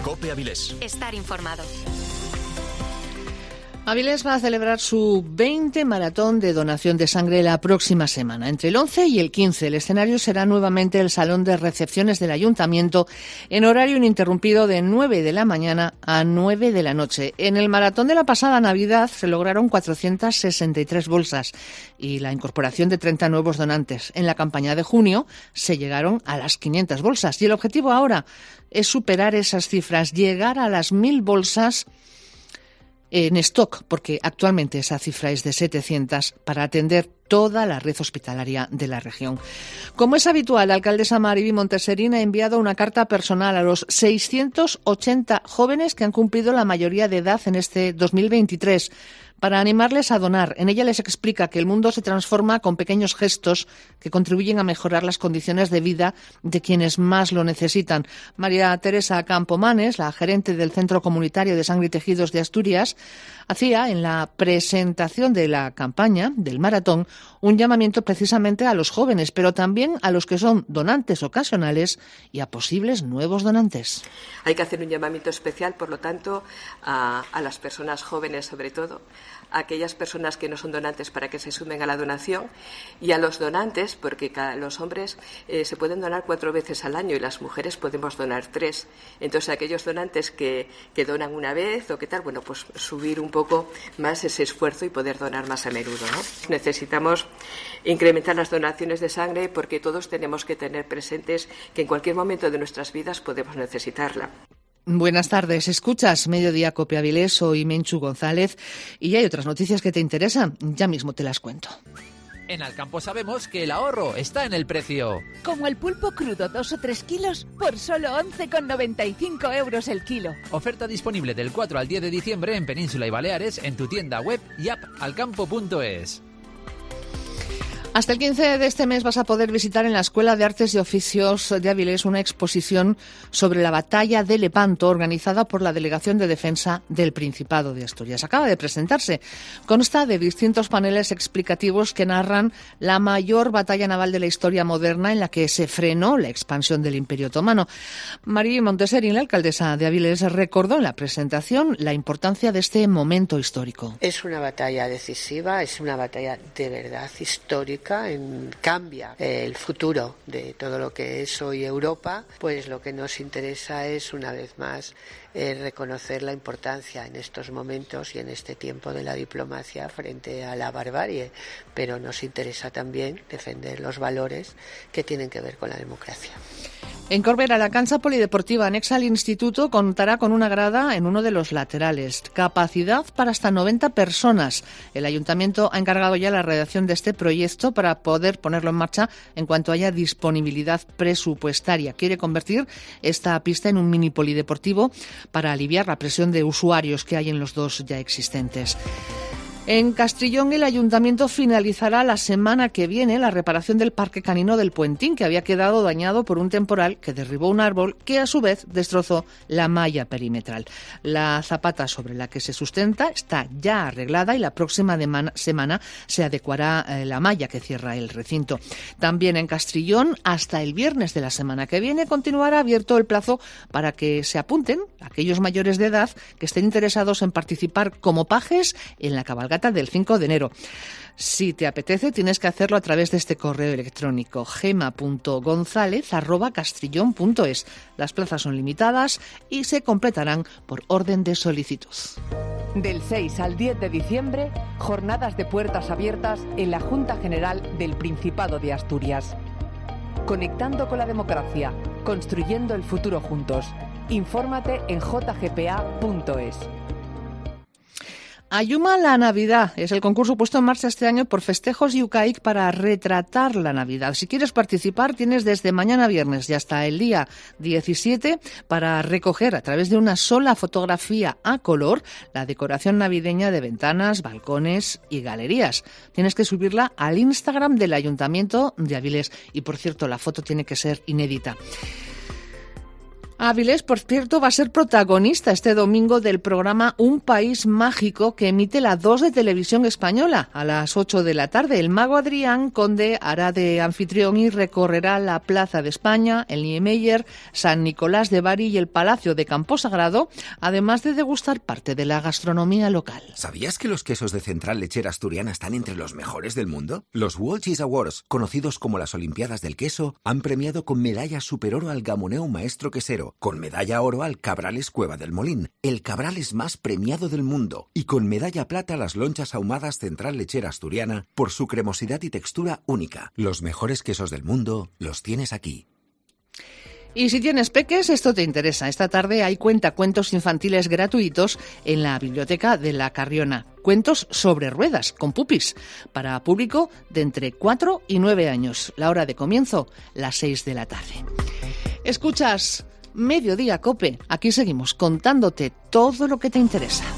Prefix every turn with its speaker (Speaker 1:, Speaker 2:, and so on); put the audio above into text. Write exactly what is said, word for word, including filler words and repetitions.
Speaker 1: COPE Avilés.
Speaker 2: Estar informado.
Speaker 3: Avilés va a celebrar su veinte maratón de donación de sangre la próxima semana. Entre el once y el quince, el escenario será nuevamente el salón de recepciones del Ayuntamiento en horario ininterrumpido de nueve de la mañana a nueve de la noche. En el maratón de la pasada Navidad se lograron cuatrocientas sesenta y tres bolsas y la incorporación de treinta nuevos donantes. En la campaña de junio se llegaron a las quinientas bolsas y el objetivo ahora es superar esas cifras, llegar a las mil bolsas en stock, porque actualmente esa cifra es de setecientas para atender toda la red hospitalaria de la región. Como es habitual, la alcaldesa Mariby Monteserín ha enviado una carta personal a los seiscientos ochenta jóvenes que han cumplido la mayoría de edad en este dos mil veintitrés para animarles a donar. En ella les explica que el mundo se transforma con pequeños gestos que contribuyen a mejorar las condiciones de vida de quienes más lo necesitan. María Teresa Campomanes, la gerente del Centro Comunitario de Sangre y Tejidos de Asturias, hacía en la presentación de la campaña del maratón un llamamiento precisamente a los jóvenes, pero también a los que son donantes ocasionales y a posibles nuevos donantes.
Speaker 4: Hay que hacer un llamamiento especial, por lo tanto, a, a las personas jóvenes, sobre todo, a aquellas personas que no son donantes para que se sumen a la donación, y a los donantes, porque cada, los hombres eh, se pueden donar cuatro veces al año y las mujeres podemos donar tres. Entonces, aquellos donantes que, que donan una vez o qué tal, bueno, pues subir un poco más ese esfuerzo y poder donar más a menudo, ¿no? Necesitamos incrementar las donaciones de sangre porque todos tenemos que tener presentes que en cualquier momento de nuestras vidas podemos necesitarla.
Speaker 3: Buenas tardes, escuchas Mediodía COPE Avilés, soy Menchu González y hay otras noticias que te interesan, ya mismo te las cuento.
Speaker 5: En Alcampo sabemos que el ahorro está en el precio.
Speaker 6: Como el pulpo crudo, dos o tres kilos, por solo once con noventa y cinco euros el kilo.
Speaker 5: Oferta disponible del cuatro al diez de diciembre en Península y Baleares en tu tienda web y app alcampo punto es.
Speaker 3: Hasta el quince de este mes vas a poder visitar en la Escuela de Artes y Oficios de Avilés una exposición sobre la batalla de Lepanto organizada por la Delegación de Defensa del Principado de Asturias. Acaba de presentarse. Consta de distintos paneles explicativos que narran la mayor batalla naval de la historia moderna en la que se frenó la expansión del Imperio Otomano. Mariby Monteserín, la alcaldesa de Avilés, recordó en la presentación la importancia de este momento histórico.
Speaker 7: Es una batalla decisiva, es una batalla de verdad histórica. En, cambia eh, el futuro de todo lo que es hoy Europa, pues lo que nos interesa es una vez más eh, reconocer la importancia en estos momentos y en este tiempo de la diplomacia frente a la barbarie, pero nos interesa también defender los valores que tienen que ver con la democracia.
Speaker 3: En Corbera, la cancha polideportiva anexa al instituto contará con una grada en uno de los laterales. Capacidad para hasta noventa personas. El ayuntamiento ha encargado ya la redacción de este proyecto para poder ponerlo en marcha en cuanto haya disponibilidad presupuestaria. Quiere convertir esta pista en un mini polideportivo para aliviar la presión de usuarios que hay en los dos ya existentes. En Castrillón, el ayuntamiento finalizará la semana que viene la reparación del parque canino del Puentín, que había quedado dañado por un temporal que derribó un árbol que a su vez destrozó la malla perimetral. La zapata sobre la que se sustenta está ya arreglada y la próxima semana se adecuará la malla que cierra el recinto. También en Castrillón, hasta el viernes de la semana que viene, continuará abierto el plazo para que se apunten aquellos mayores de edad que estén interesados en participar como pajes en la cabalgata del cinco de enero. Si te apetece, tienes que hacerlo a través de este correo electrónico gema punto gonzález arroba castrillón punto es. Las plazas son limitadas y se completarán por orden de solicitud.
Speaker 8: Del seis al diez de diciembre, jornadas de puertas abiertas en la Junta General del Principado de Asturias. Conectando con la democracia, construyendo el futuro juntos. Infórmate en j g p a punto es.
Speaker 3: Ayuma la Navidad es el concurso puesto en marcha este año por Festejos y U C A I C para retratar la Navidad. Si quieres participar, tienes desde mañana viernes y hasta el día diecisiete para recoger a través de una sola fotografía a color la decoración navideña de ventanas, balcones y galerías. Tienes que subirla al Instagram del Ayuntamiento de Avilés y, por cierto, la foto tiene que ser inédita. Avilés, por cierto, va a ser protagonista este domingo del programa Un País Mágico que emite la dos de Televisión Española a las ocho de la tarde. El mago Adrián Conde hará de anfitrión y recorrerá la Plaza de España, el Niemeyer, San Nicolás de Bari y el Palacio de Camposagrado, además de degustar parte de la gastronomía local.
Speaker 1: ¿Sabías que los quesos de Central Lechera Asturiana están entre los mejores del mundo? Los World Cheese Awards, conocidos como las Olimpiadas del Queso, han premiado con medalla superoro al Gamoneu Maestro Quesero, con medalla oro al Cabrales Cueva del Molín, el Cabrales más premiado del mundo, y con medalla plata a las lonchas ahumadas Central Lechera Asturiana por su cremosidad y textura única. Los mejores quesos del mundo los tienes aquí.
Speaker 3: Y si tienes peques, esto te interesa. Esta tarde hay cuentacuentos infantiles gratuitos en la biblioteca de La Carriona. Cuentos sobre ruedas, con pupis, para público de entre cuatro y nueve años. La hora de comienzo, las seis de la tarde. Escuchas Mediodía Cope. Aquí seguimos contándote todo lo que te interesa.